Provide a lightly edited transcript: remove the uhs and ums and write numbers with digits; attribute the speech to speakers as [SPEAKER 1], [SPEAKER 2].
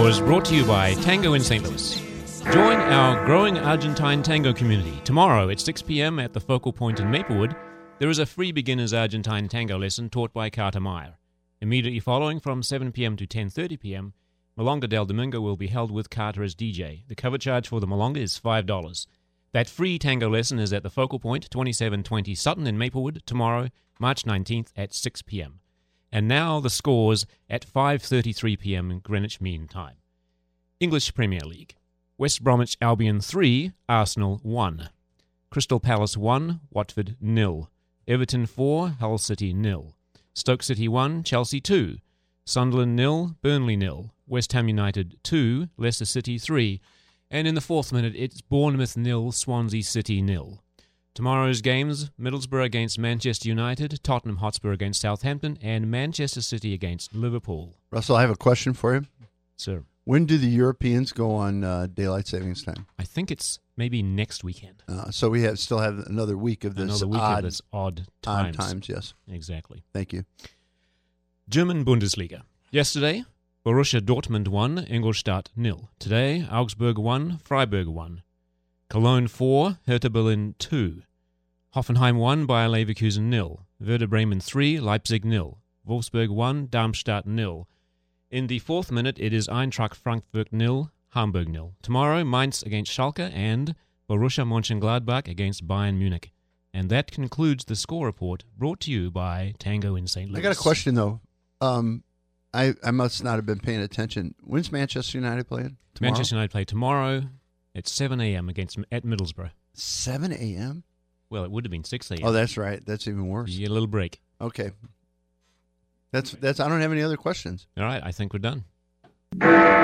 [SPEAKER 1] was brought to you by Tango in St. Louis. Join our growing Argentine tango community. Tomorrow at 6 p.m. at the Focal Point in Maplewood, there is a free beginner's Argentine tango lesson taught by Carter Meyer. Immediately following, from 7 p.m. to 10:30 p.m., Milonga del Domingo will be held with Carter as DJ. The cover charge for the Milonga is $5. That free tango lesson is at the Focal Point, 2720 Sutton in Maplewood, tomorrow, March 19th at 6 p.m. And now the scores at 5:33 p.m. in Greenwich Mean Time. English Premier League. West Bromwich Albion 3, Arsenal 1. Crystal Palace 1, Watford 0. Everton 4, Hull City 0. Stoke City 1, Chelsea 2. Sunderland 0, Burnley 0. West Ham United 2, Leicester City 3. And in the fourth minute, it's Bournemouth 0, Swansea City 0. Tomorrow's games, Middlesbrough against Manchester United, Tottenham Hotspur against Southampton, and Manchester City against Liverpool.
[SPEAKER 2] Russell, I have a question for you.
[SPEAKER 1] Sir.
[SPEAKER 2] When do the Europeans go on daylight savings time?
[SPEAKER 1] I think it's maybe next weekend.
[SPEAKER 2] So we still have another week of this
[SPEAKER 1] odd times.
[SPEAKER 2] Odd times, yes.
[SPEAKER 1] Exactly.
[SPEAKER 2] Thank you.
[SPEAKER 1] German Bundesliga. Yesterday, Borussia Dortmund 1, Ingolstadt 0. Today, Augsburg 1, Freiburg 1. Cologne 4, Hertha Berlin 2. Hoffenheim 1, Bayer Leverkusen 0. Werder Bremen 3, Leipzig 0. Wolfsburg 1, Darmstadt 0. In the fourth minute, it is Eintracht Frankfurt 0, Hamburg 0. Tomorrow, Mainz against Schalke and Borussia Mönchengladbach against Bayern Munich. And that concludes the score report brought to you by Tango in St. Louis.
[SPEAKER 2] I got a question, though. I must not have been paying attention. When's Manchester United playing? Tomorrow?
[SPEAKER 1] Manchester United play tomorrow at 7 a.m. at Middlesbrough.
[SPEAKER 2] 7 a.m.?
[SPEAKER 1] Well, it would have been 6 a.m.
[SPEAKER 2] Oh, that's right. That's even worse.
[SPEAKER 1] You get a little break.
[SPEAKER 2] Okay. That's. I don't have any other questions.
[SPEAKER 1] All right, I think we're done.